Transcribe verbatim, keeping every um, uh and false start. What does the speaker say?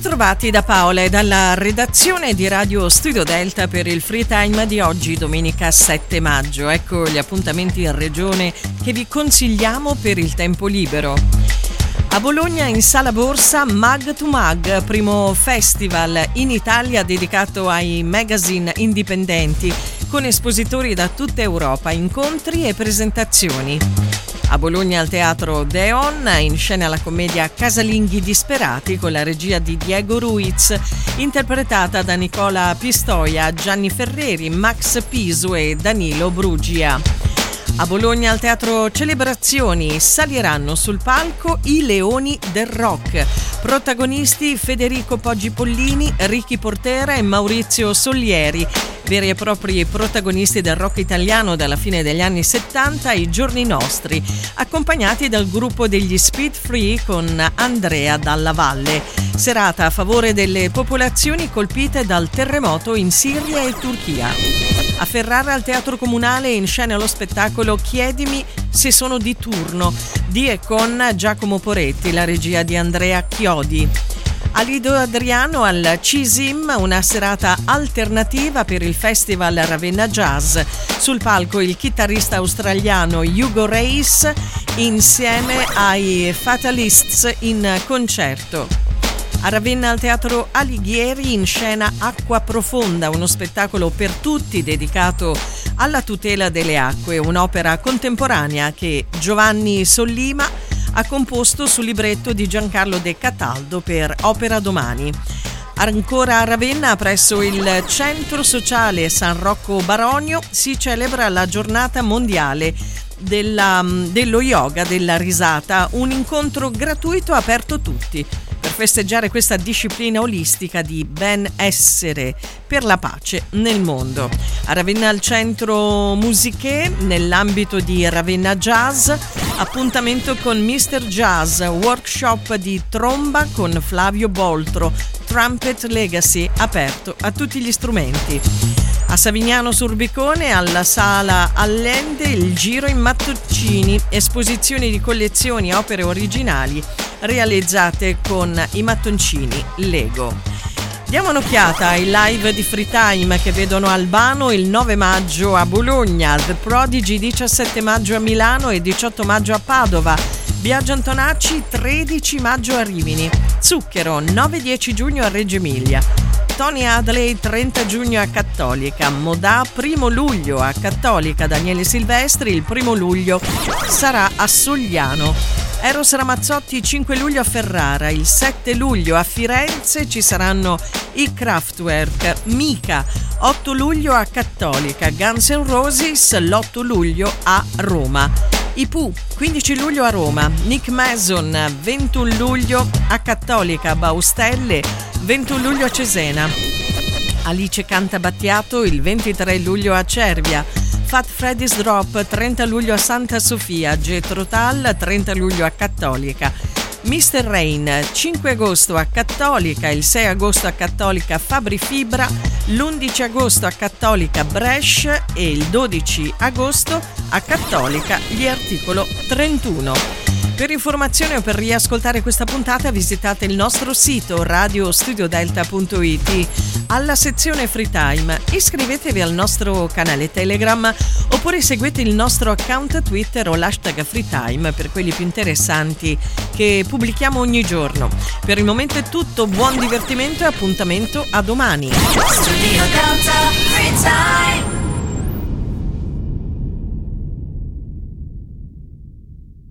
ritrovati da Paola e dalla redazione di Radio Studio Delta per il Free Time di oggi, domenica sette maggio. Ecco gli appuntamenti in regione che vi consigliamo per il tempo libero. A Bologna, in Sala Borsa, Mag to Mag, primo festival in Italia dedicato ai magazine indipendenti, con espositori da tutta Europa, incontri e presentazioni. A Bologna, al teatro Deon, in scena la commedia Casalinghi disperati con la regia di Diego Ruiz, interpretata da Nicola Pistoia, Gianni Ferreri, Max Piso e Danilo Brugia. A Bologna, al teatro Celebrazioni, saliranno sul palco i Leoni del Rock. Protagonisti Federico Poggi Pollini, Ricky Portera e Maurizio Solieri, veri e propri protagonisti del rock italiano dalla fine degli anni settanta ai giorni nostri, accompagnati dal gruppo degli Speed Free con Andrea Dalla Valle. Serata a favore delle popolazioni colpite dal terremoto in Siria e Turchia. A Ferrara, al Teatro Comunale, in scena lo spettacolo Chiedimi se sono di turno, di e con Giacomo Poretti, la regia di Andrea Chiodi. A Lido Adriano, al CISIM, una serata alternativa per il Festival Ravenna Jazz. Sul palco il chitarrista australiano Hugo Reis insieme ai Fatalists in concerto. A Ravenna, al Teatro Alighieri, in scena Acqua Profonda, uno spettacolo per tutti dedicato alla tutela delle acque, un'opera contemporanea che Giovanni Sollima ha composto sul libretto di Giancarlo De Cataldo per Opera Domani. Ancora a Ravenna, presso il Centro Sociale San Rocco Baronio, si celebra la giornata mondiale della, dello yoga della risata, un incontro gratuito aperto a tutti per festeggiare questa disciplina olistica di benessere per la pace nel mondo. A Ravenna, al Centro Musiche, nell'ambito di Ravenna Jazz, appuntamento con mister Jazz, workshop di tromba con Flavio Boltro, Trumpet Legacy, aperto a tutti gli strumenti. A Savignano sul Bicone, alla Sala Allende, il Giro in Mattoncini, esposizioni di collezioni e opere originali realizzate con i mattoncini Lego. Diamo un'occhiata ai live di Free Time che vedono Albano il nove maggio a Bologna, The Prodigy diciassette maggio a Milano e diciotto maggio a Padova, Biagio Antonacci tredici maggio a Rimini, Zucchero nove dieci giugno a Reggio Emilia, Tony Hadley trenta giugno a Cattolica, Modà primo luglio a Cattolica, Daniele Silvestri il primo luglio sarà a Sogliano. Eros Ramazzotti cinque luglio a Ferrara, il sette luglio a Firenze ci saranno i Kraftwerk, Mica otto luglio a Cattolica, Guns N' Roses l'otto luglio a Roma, i Pooh quindici luglio a Roma, Nick Mason ventuno luglio a Cattolica, Baustelle ventuno luglio a Cesena, Alice Canta Battiato il ventitré luglio a Cervia, Fat Freddy's Drop trenta luglio a Santa Sofia, Jethro Tull trenta luglio a Cattolica, mister Rain cinque agosto a Cattolica, il sei agosto a Cattolica Fabri Fibra, l'undici agosto a Cattolica Brescia e il dodici agosto a Cattolica gli Articolo trentuno. Per informazioni o per riascoltare questa puntata visitate il nostro sito radio studio delta punto it. Alla sezione Free Time iscrivetevi al nostro canale Telegram oppure seguite il nostro account Twitter o l'hashtag Free Time per quelli più interessanti che pubblichiamo ogni giorno. Per il momento è tutto, buon divertimento e appuntamento a domani. Studio Delta Free Time.